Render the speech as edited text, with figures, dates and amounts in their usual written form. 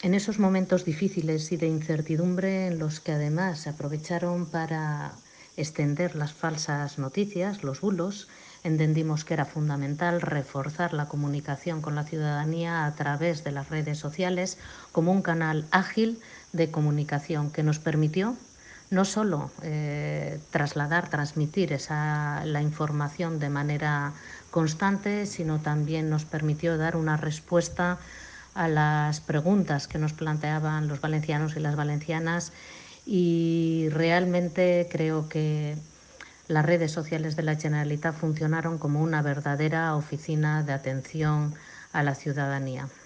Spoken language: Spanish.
En esos momentos difíciles y de incertidumbre en los que además se aprovecharon para extender las falsas noticias, los bulos, entendimos que era fundamental reforzar la comunicación con la ciudadanía a través de las redes sociales como un canal ágil de comunicación que nos permitió no solo transmitir la información de manera constante, sino también nos permitió dar una respuesta a las preguntas que nos planteaban los valencianos y las valencianas, y realmente creo que las redes sociales de la Generalitat funcionaron como una verdadera oficina de atención a la ciudadanía.